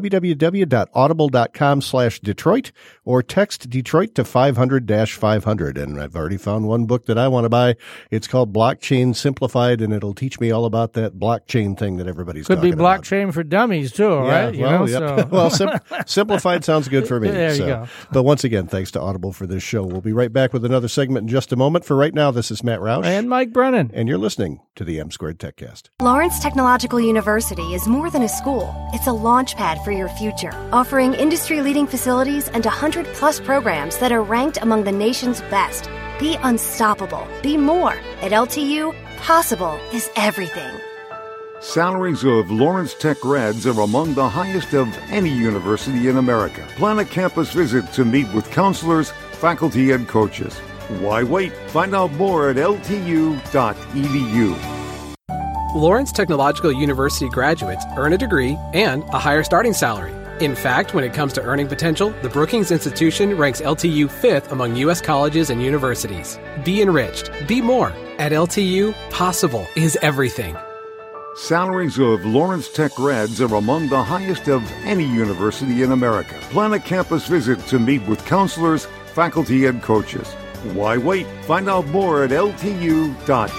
www.audible.com/Detroit or text Detroit to 500-500. And I've already found one book that I want to buy. It's called Blockchain Simplified, and it'll teach me all about that blockchain thing that everybody's talking about. Could be blockchain for dummies, too, right? Well, simplified sounds good for me. There you go. But once again, thanks to Audible for this show. We'll be right back with another segment in just a moment. For right now, this is Matt Roush. And Mike Brennan. And you're listening to the M-Squared TechCast. Lawrence Technological University is more than a school. It's a launch pad for your future, offering industry-leading facilities and 100-plus programs that are ranked among the nation's best. Be unstoppable. Be more. At LTU, possible is everything. Salaries of Lawrence Tech grads are among the highest of any university in America. Plan a campus visit to meet with counselors, faculty, and coaches. Why wait? Find out more at ltu.edu. Lawrence Technological University graduates earn a degree and a higher starting salary. In fact, when it comes to earning potential, the Brookings Institution ranks LTU 5th among U.S. colleges and universities. Be enriched. Be more. At LTU, possible is everything. Salaries of Lawrence Tech grads are among the highest of any university in America. Plan a campus visit to meet with counselors, faculty, and coaches. Why wait? Find out more at ltu.edu.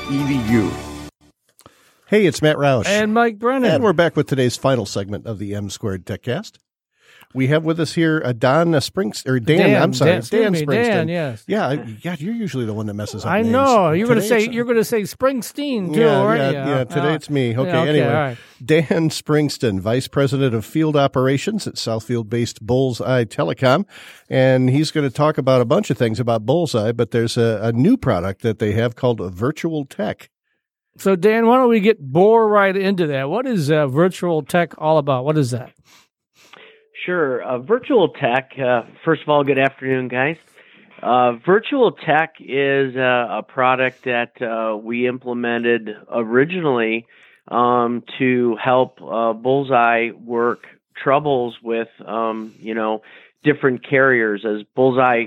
Hey, it's Matt Roush. And Mike Brennan. And we're back with today's final segment of the M-Squared TechCast. We have with us here Dan Springsteen. Dan Springsteen. Yes. Yeah, you're usually the one that messes up I names. know. You're going to say Springsteen too, right? Yeah. Today it's me. Okay. Anyway, right. Dan Springsteen, Vice President of Field Operations at Southfield-based Bullseye Telecom, and he's going to talk about a bunch of things about Bullseye. But there's a new product that they have called Virtual Tech. So, Dan, why don't we bore right into that? What is Virtual Tech all about? What is that? Sure. Virtual Tech, first of all, good afternoon, guys. Virtual Tech is a product that we implemented originally to help Bullseye work troubles with, different carriers, as Bullseye,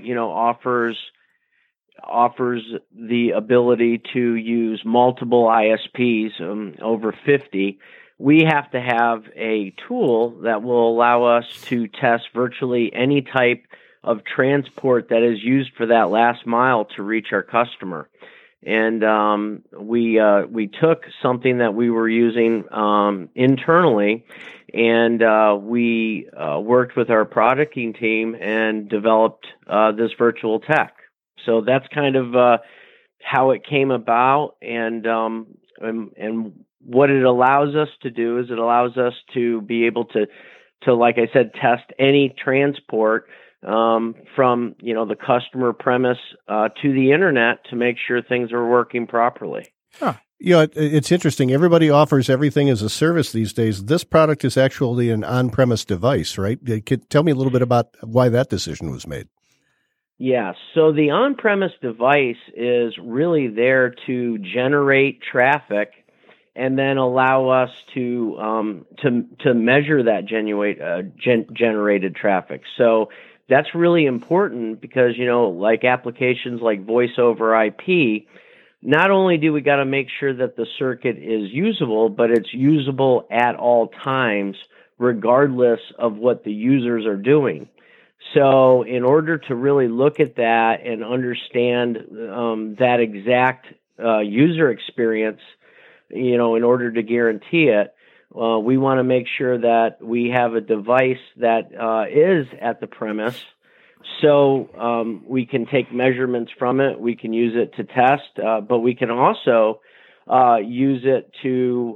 offers the ability to use multiple ISPs, over 50. We have to have a tool that will allow us to test virtually any type of transport that is used for that last mile to reach our customer. And we took something that we were using internally, and we worked with our producting team and developed this Virtual Tech. So that's kind of how it came about, and what it allows us to do is it allows us to be able to like I said, test any transport from the customer premise to the internet to make sure things are working properly. Huh. It's interesting. Everybody offers everything as a service these days. This product is actually an on-premise device, right? Tell me a little bit about why that decision was made. Yeah, so the on-premise device is really there to generate traffic and then allow us to measure that generated traffic. So that's really important because, like applications like voice over IP, not only do we got to make sure that the circuit is usable, but it's usable at all times, regardless of what the users are doing. So in order to really look at that and understand that exact user experience, in order to guarantee it, we want to make sure that we have a device that is at the premise, so we can take measurements from it. We can use it to test, but we can also use it to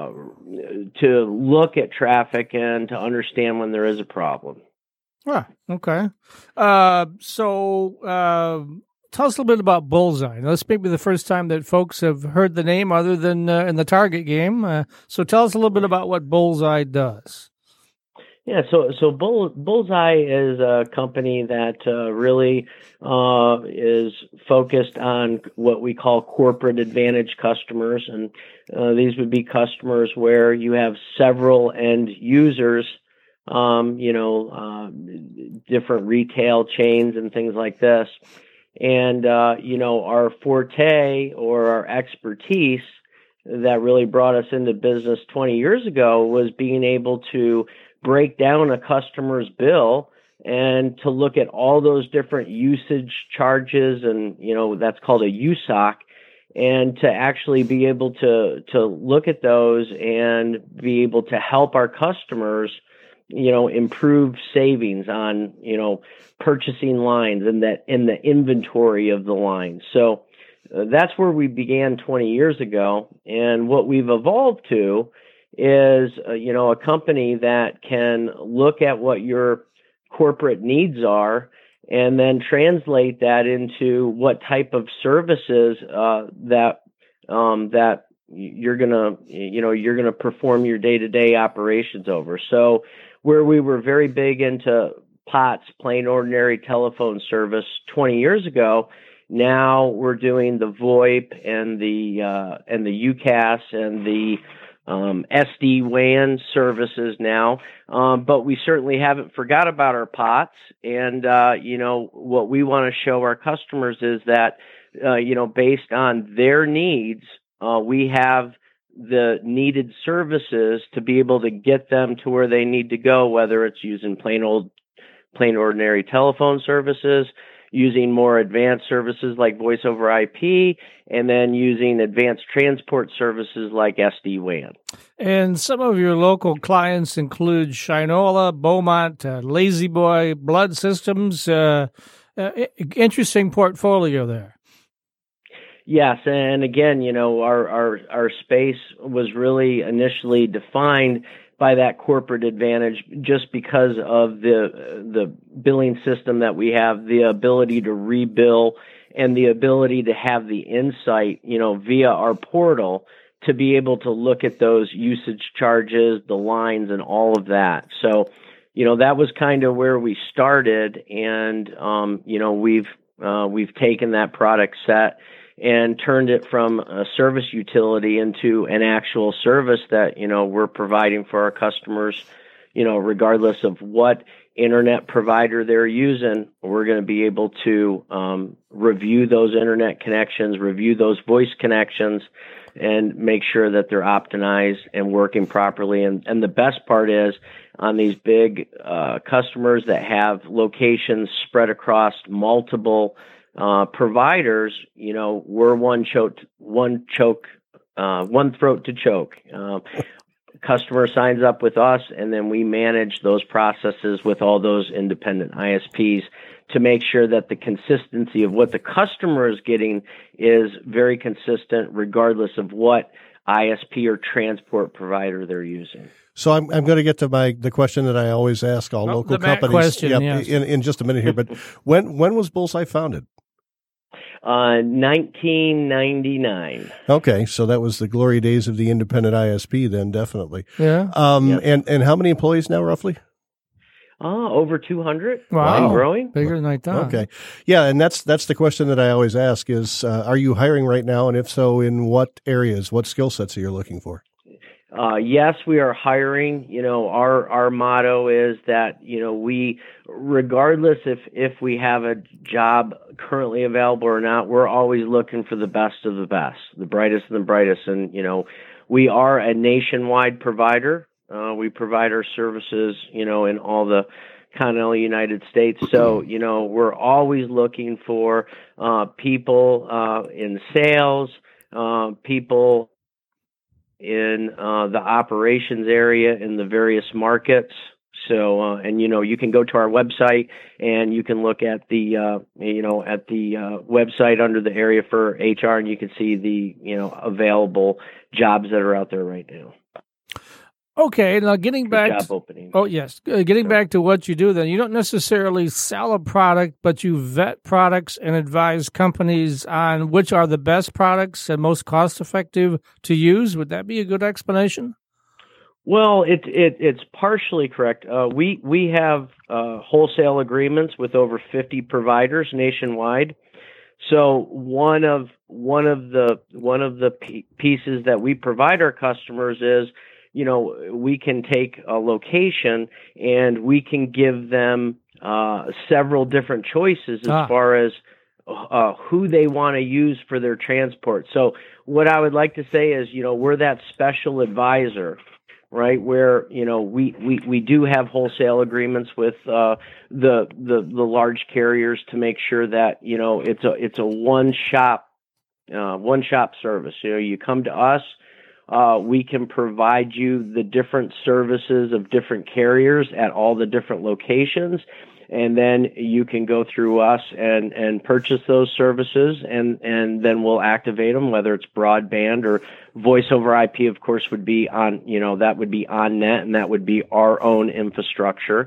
look at traffic and to understand when there is a problem. Ah, okay. So tell us a little bit about Bullseye. Now, this may be the first time that folks have heard the name other than in the Target game. So tell us a little bit about what Bullseye does. Yeah, so Bullseye is a company that really is focused on what we call corporate advantage customers. And these would be customers where you have several end users, different retail chains and things like this. And, our forte or our expertise that really brought us into business 20 years ago was being able to break down a customer's bill and to look at all those different usage charges, and, that's called a USOC, and to actually be able to look at those and be able to help our customers improve savings on, purchasing lines and that in the inventory of the lines. So that's where we began 20 years ago. And what we've evolved to is, a company that can look at what your corporate needs are and then translate that into what type of services that you're gonna perform your day-to-day operations over. So where we were very big into POTS, plain ordinary telephone service 20 years ago, now we're doing the VoIP and the UCaaS and the SD-WAN services now, but we certainly haven't forgot about our POTS. And what we want to show our customers is that based on their needs, we have the needed services to be able to get them to where they need to go, whether it's using plain ordinary telephone services, using more advanced services like voice over IP, and then using advanced transport services like SD-WAN. And some of your local clients include Shinola, Beaumont, Lazy Boy, Blood Systems. Interesting portfolio there. Yes, and again, our space was really initially defined by that corporate advantage just because of the billing system that we have, the ability to rebill, and the ability to have the insight, via our portal to be able to look at those usage charges, the lines, and all of that. So that was kind of where we started, and we've taken that product set and turned it from a service utility into an actual service that we're providing for our customers. Regardless of what internet provider they're using, we're going to be able to review those internet connections, review those voice connections, and make sure that they're optimized and working properly. And the best part is, on these big customers that have locations spread across multiple providers, we're one throat to choke. Customer signs up with us, and then we manage those processes with all those independent ISPs to make sure that the consistency of what the customer is getting is very consistent, regardless of what ISP or transport provider they're using. So I'm going to get to the question that I always ask all local companies question, yes. in just a minute here. But when was Bullseye founded? 1999. Okay, so that was the glory days of the independent ISP then, definitely. Yeah. And how many employees now, roughly? Over 200. Wow. And growing. Bigger than I thought. Okay. Yeah, and that's the question that I always ask is, are you hiring right now? And if so, in what areas, what skill sets are you looking for? Yes, we are hiring. Our motto is that, we, regardless if we have a job currently available or not, we're always looking for the best of the best, the brightest of the brightest. And, we are a nationwide provider. We provide our services, in all the continental United States. So, we're always looking for people in sales, people in the operations area in the various markets. So, you can go to our website and you can look at the, website under the area for HR, and you can see the, available jobs that are out there right now. Okay, now getting back. Job openings. Oh yes, getting back to what you do. Then you don't necessarily sell a product, but you vet products and advise companies on which are the best products and most cost-effective to use. Would that be a good explanation? Well, it's partially correct. We have wholesale agreements with over 50 providers nationwide. So one of the pieces that we provide our customers is, we can take a location and we can give them several different choices as far as who they want to use for their transport. So what I would like to say is, we're that special advisor, right? Where, we do have wholesale agreements with the large carriers to make sure that, it's a one shop service. You come to us. We can provide you the different services of different carriers at all the different locations, and then you can go through us and purchase those services, and then we'll activate them, whether it's broadband or voice over IP, of course, would be on, that would be on net, and that would be our own infrastructure.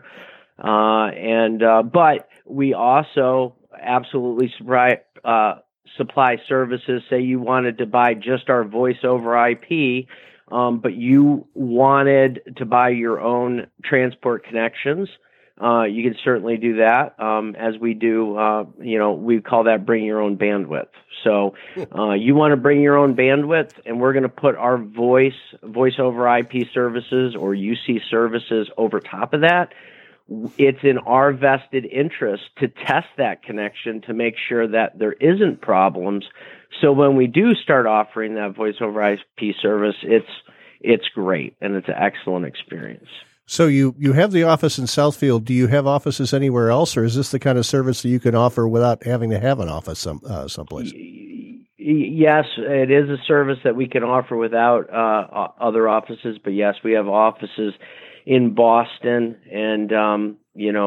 But we also absolutely supply services. Say you wanted to buy just our voice over IP, but you wanted to buy your own transport connections. You can certainly do that, as we do. We call that bring your own bandwidth. So you want to bring your own bandwidth, and we're going to put our voice over IP services or UC services over top of that. It's in our vested interest to test that connection to make sure that there isn't problems. So when we do start offering that voice over IP service, it's great, and it's an excellent experience. So you have the office in Southfield. Do you have offices anywhere else, or is this the kind of service that you can offer without having to have an office someplace? Yes, it is a service that we can offer without other offices. But yes, we have offices in Boston and and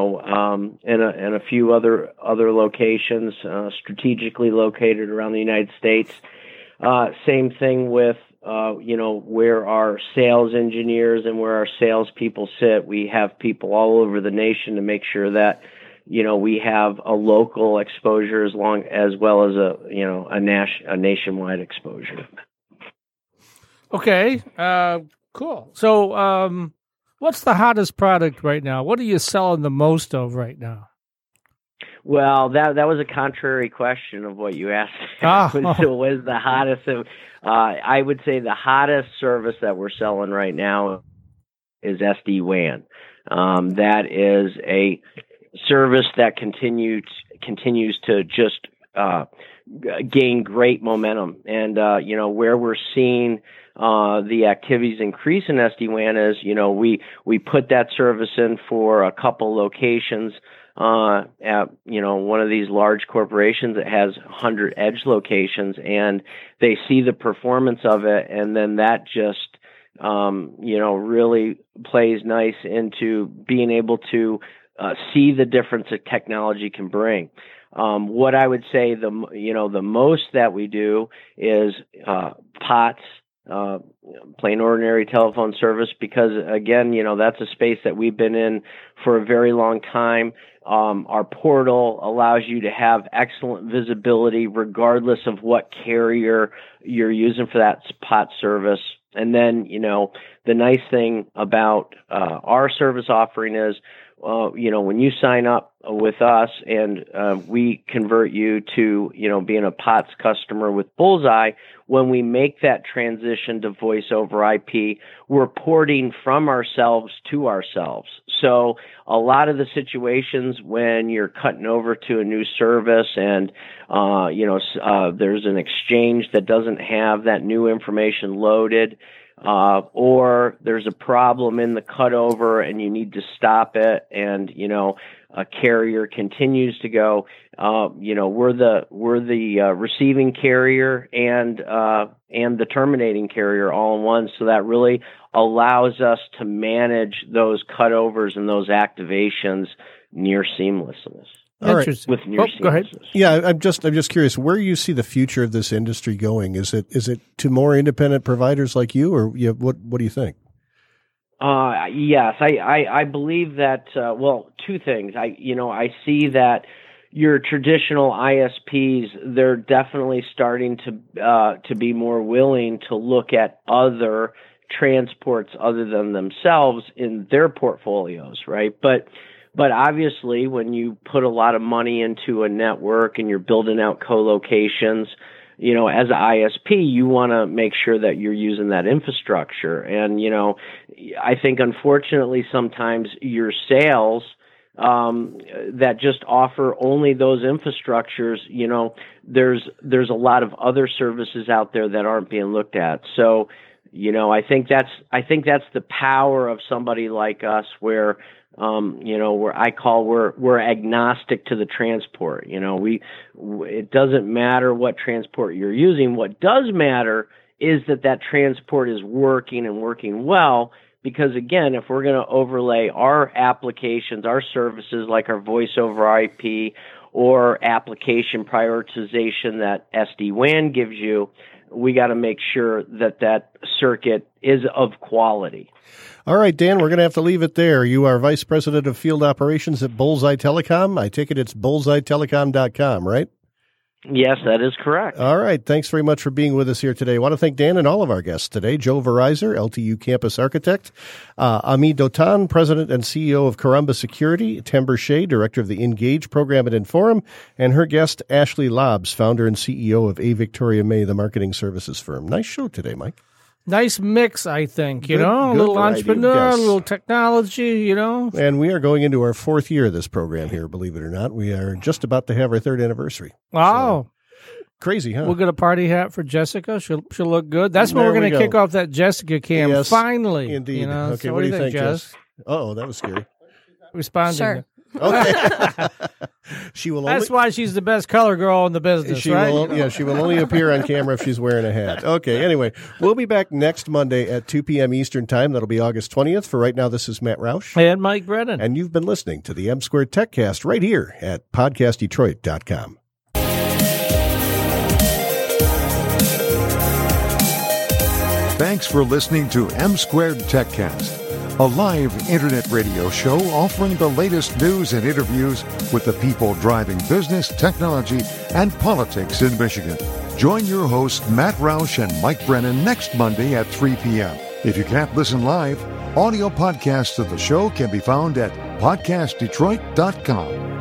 a few other locations strategically located around the United States. Same thing with where our sales engineers and where our salespeople sit. We have people all over the nation to make sure that we have a local exposure as well as a nationwide exposure. Okay, cool. So What's the hottest product right now? What are you selling the most of right now? Well, that was a contrary question of what you asked. So what is the hottest? I would say the hottest service that we're selling right now is SD-WAN. That is a service that continues to just gain great momentum. And, where we're seeing the activities increase in SD-WAN is, we put that service in for a couple locations at, one of these large corporations that has 100 edge locations, and they see the performance of it. And then that just, really plays nice into being able to see the difference that technology can bring. What I would say the most that we do is POTS, plain ordinary telephone service, because again, that's a space that we've been in for a very long time. Our portal allows you to have excellent visibility regardless of what carrier you're using for that POTS service. And then, the nice thing about our service offering is, when you sign up with us and we convert you to, being a POTS customer with Bullseye, when we make that transition to voice over IP, we're porting from ourselves to ourselves. So a lot of the situations when you're cutting over to a new service and, there's an exchange that doesn't have that new information loaded, or there's a problem in the cutover and you need to stop it, and a carrier continues to go. We're the receiving carrier and the terminating carrier all in one. So that really allows us to manage those cutovers and those activations near seamlessness. All right. With near seamlessness. Go ahead. Yeah, I'm just curious where you see the future of this industry going. Is it to more independent providers like you, or what do you think? Yes, I believe that. Two things. I see that your traditional ISPs, they're definitely starting to be more willing to look at other transports other than themselves in their portfolios, right? But obviously, when you put a lot of money into a network and you're building out co-locations, as an ISP, you want to make sure that you're using that infrastructure. And, I think unfortunately sometimes your sales that just offer only those infrastructures, there's a lot of other services out there that aren't being looked at. So, I think that's the power of somebody like us, where we're agnostic to the transport. It doesn't matter what transport you're using. What does matter is that transport is working and working well, because again, if we're going to overlay our applications, our services like our voice over IP or application prioritization that SD-WAN gives you, we got to make sure that circuit is of quality. All right, Dan, we're going to have to leave it there. You are Vice President of Field Operations at Bullseye Telecom. I take it it's bullseyetelecom.com, right? Yes, that is correct. All right. Thanks very much for being with us here today. I want to thank Dan and all of our guests today. Joe Verizor, LTU Campus Architect. Ami Dotan, President and CEO of Caramba Security. Timber Shea, Director of the Engage Program at Inforum. And her guest, Ashley Lobbs, Founder and CEO of A. Victoria May, the marketing services firm. Nice show today, Mike. Nice mix, I think, a little entrepreneur, a little technology, And we are going into our fourth year of this program here, believe it or not. We are just about to have our third anniversary. Wow. So, crazy, huh? We'll get a party hat for Jessica. She'll look good. That's when we're going to kick off that Jessica cam, yes, finally. Indeed. Okay, so what do you think, Jess? Uh-oh, that was scary. Responding. Sure. Okay. She will. That's why she's the best color girl in the business, right? She will only appear on camera if she's wearing a hat. Okay. Anyway, we'll be back next Monday at 2 p.m. Eastern Time. That'll be August 20th. For right now, this is Matt Roush and Mike Brennan, and you've been listening to the M Squared TechCast right here at podcastdetroit.com. Thanks for listening to M Squared TechCast, a live internet radio show offering the latest news and interviews with the people driving business, technology, and politics in Michigan. Join your hosts, Matt Roush and Mike Brennan, next Monday at 3 p.m. If you can't listen live, audio podcasts of the show can be found at podcastdetroit.com.